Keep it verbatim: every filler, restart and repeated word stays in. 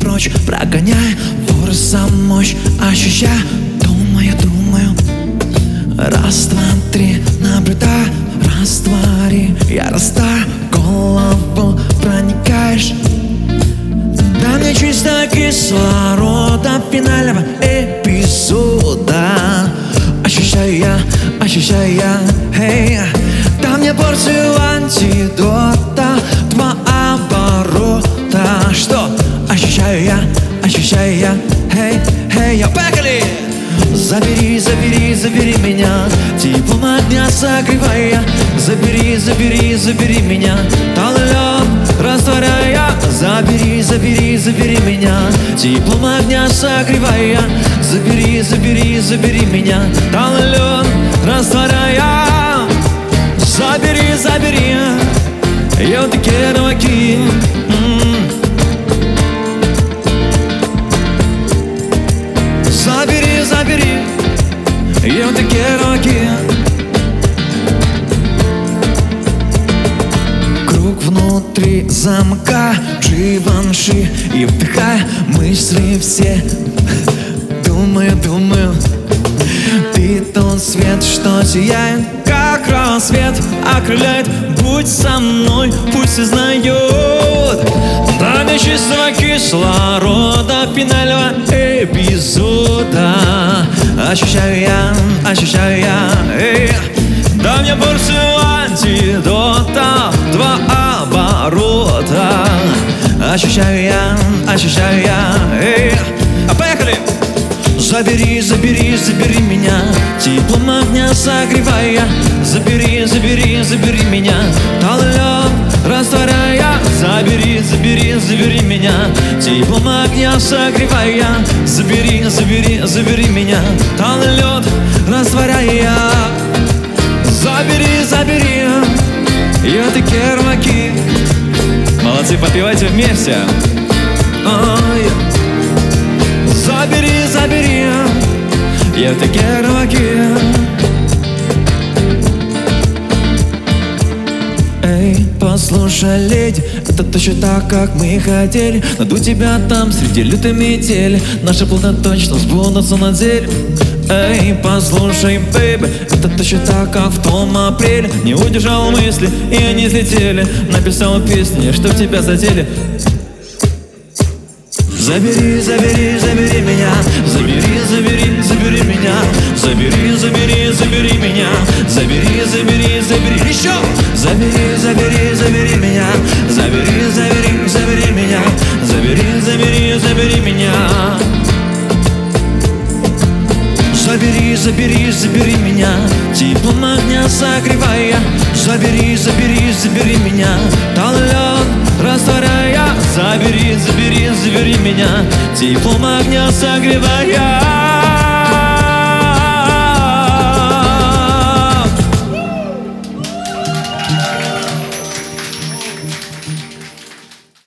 прочь, прогоняя воры за мощь, ощущая, думаю, думаю. Раз, два, три, наблюдаю, раствори. Я растаю, голову проникаешь. Дай мне чисто кислорода финального эпизода. Ощущаю я, ощущаю я, эй. Дай мне порцию антидота, два оборота. Что? Ощущаю я, ощущаю я, эй, эй, я, поехали! Забери, забери, забери меня, теплом огня согревая. Забери, забери, забери меня, таллен растворяя. Забери, забери, забери меня, теплом огня согревая. Забери, забери, забери меня, таллен растворяя. Забери, забери, я te quiero aquí. Забери, забери, я te quiero aquí. Круг внутри замка, Живанши, и вдыхая мысли все. Думаю, думаю, ты тот свет, что сияет, как рассвет, окрыляет. Будь со мной, пусть узнает. Дай мне чистого кислорода финального эпизода. Ощущаю я, ощущаю я, эй. Дай мне порцию антидота, два оборота. Ощущаю я, ощущаю я, эй. А поехали! Забери, забери, забери меня, теплом огня согревая. Забери, забери, забери меня, таллен растворяя. Забери, забери, забери меня, теплом огня согревая. Забери, забери, забери меня, таллен растворяя. Забери, забери, я te quiero aquí. Молодцы, попивайте вместе. Ой. Забери, забери, я te quiero aquí. Эй, послушай, леди, это точно так, как мы хотели. Найду тебя там среди лютой метели, наши планы точно сбудутся на деле. Эй, послушай, бэйби, это точно так, как в том апреле. Не удержал мысли, и они слетели. Написал песни, что тебя задели. Забери, забери, забери меня, забери, забери, забери меня. Забери, забери, забери меня, забери, забери, забери еще. Забери, забери, забери меня, забери, забери, забери меня. Забери, забери, забери меня. Забери, забери, забери меня, теплом огня согревая. Забери, забери, забери меня, таллен растворяя. Забери, забери, забери меня, теплом огня согревая.